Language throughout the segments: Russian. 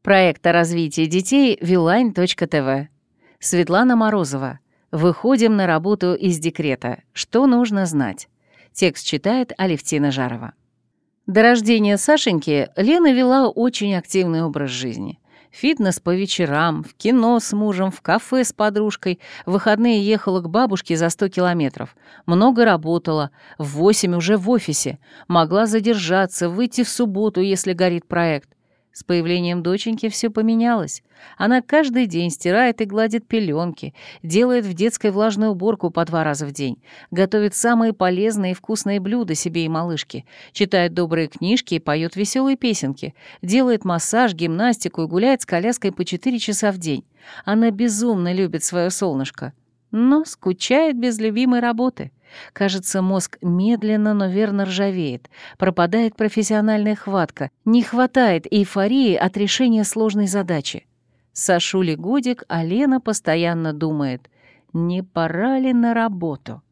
Проект о развитии детей Viline.tv. Светлана Морозова. Выходим на работу из декрета. Что нужно знать? Текст читает Алевтина Жарова. До рождения Сашеньки Лена вела очень активный образ жизни. Фитнес по вечерам, в кино с мужем, в кафе с подружкой, в выходные ехала к бабушке за 100 километров. Много работала, в 8 уже в офисе, могла задержаться, выйти в субботу, если горит проект. С появлением доченьки все поменялось. Она каждый день стирает и гладит пеленки, делает в детской влажную уборку по 2 раза в день, готовит самые полезные и вкусные блюда себе и малышке, читает добрые книжки и поет веселые песенки, делает массаж, гимнастику и гуляет с коляской по 4 часа в день. Она безумно любит свое солнышко, но скучает без любимой работы. Кажется, мозг медленно, но верно ржавеет, пропадает профессиональная хватка, не хватает эйфории от решения сложной задачи. Сашуле годик, а Лена постоянно думает, не пора ли на работу?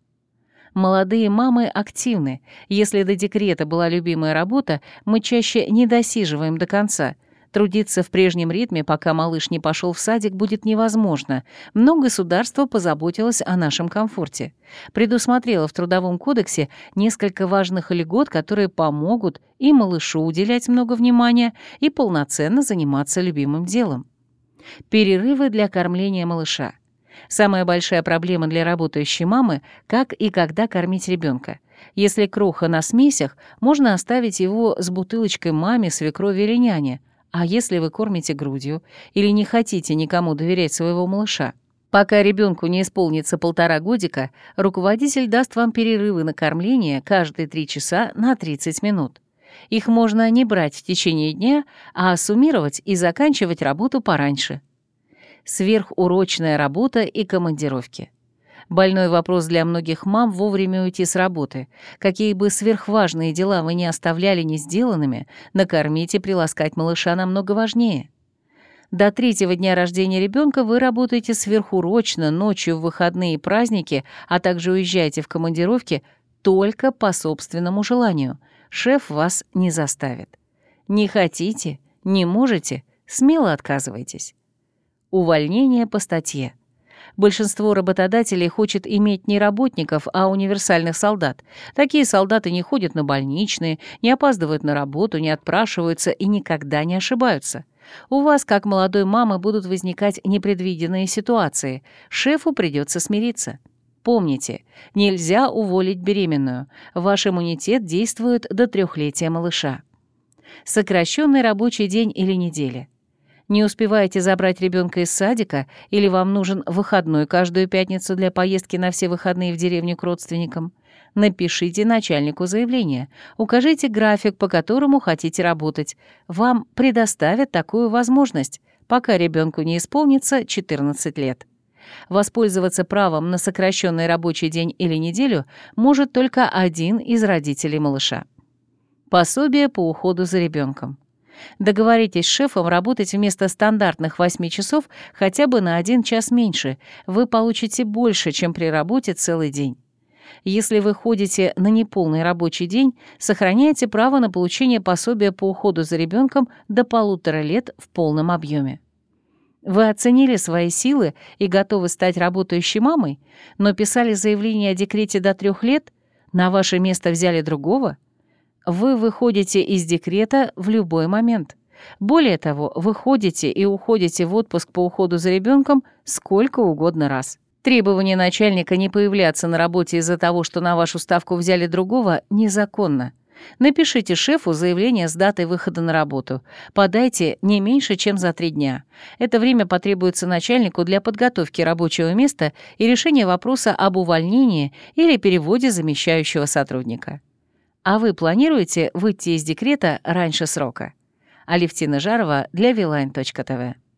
Молодые мамы активны. Если до декрета была любимая работа, мы чаще не досиживаем до конца. Трудиться в прежнем ритме, пока малыш не пошел в садик, будет невозможно, но государство позаботилось о нашем комфорте. Предусмотрело в Трудовом кодексе несколько важных льгот, которые помогут и малышу уделять много внимания, и полноценно заниматься любимым делом. Перерывы для кормления малыша. Самая большая проблема для работающей мамы – как и когда кормить ребенка. Если кроха на смесях, можно оставить его с бутылочкой маме, свекрови или няне. А если вы кормите грудью или не хотите никому доверять своего малыша? Пока ребенку не исполнится 1,5 годика, руководитель даст вам перерывы на кормление каждые 3 часа на 30 минут. Их можно не брать в течение дня, а суммировать и заканчивать работу пораньше. Сверхурочная работа и командировки. Больной вопрос для многих мам — вовремя уйти с работы. Какие бы сверхважные дела вы не оставляли не сделанными, накормить и приласкать малыша намного важнее. До 3-го дня рождения ребенка вы работаете сверхурочно, ночью в выходные и праздники, а также уезжаете в командировки только по собственному желанию. Шеф вас не заставит. Не хотите, не можете, смело отказывайтесь. Увольнение по статье. Большинство работодателей хочет иметь не работников, а универсальных солдат. Такие солдаты не ходят на больничные, не опаздывают на работу, не отпрашиваются и никогда не ошибаются. У вас, как молодой мамы, будут возникать непредвиденные ситуации. Шефу придется смириться. Помните, нельзя уволить беременную. Ваш иммунитет действует до 3-летия малыша. Сокращенный рабочий день или неделя. Не успеваете забрать ребенка из садика или вам нужен выходной каждую пятницу для поездки на все выходные в деревню к родственникам? Напишите начальнику заявление, укажите график, по которому хотите работать. Вам предоставят такую возможность, пока ребенку не исполнится 14 лет. Воспользоваться правом на сокращенный рабочий день или неделю может только один из родителей малыша. Пособие по уходу за ребенком. Договоритесь с шефом работать вместо стандартных 8 часов хотя бы на 1 час меньше. Вы получите больше, чем при работе целый день. Если вы ходите на неполный рабочий день, сохраняйте право на получение пособия по уходу за ребенком до 1,5 лет в полном объеме. Вы оценили свои силы и готовы стать работающей мамой, но писали заявление о декрете до 3 лет, на ваше место взяли другого? Вы выходите из декрета в любой момент. Более того, вы ходите и уходите в отпуск по уходу за ребенком сколько угодно раз. Требование начальника не появляться на работе из-за того, что на вашу ставку взяли другого, незаконно. Напишите шефу заявление с датой выхода на работу. Подайте не меньше, чем за 3 дня. Это время потребуется начальнику для подготовки рабочего места и решения вопроса об увольнении или переводе замещающего сотрудника. А вы планируете выйти из декрета раньше срока? Алевтина Жарова для Viline.tv.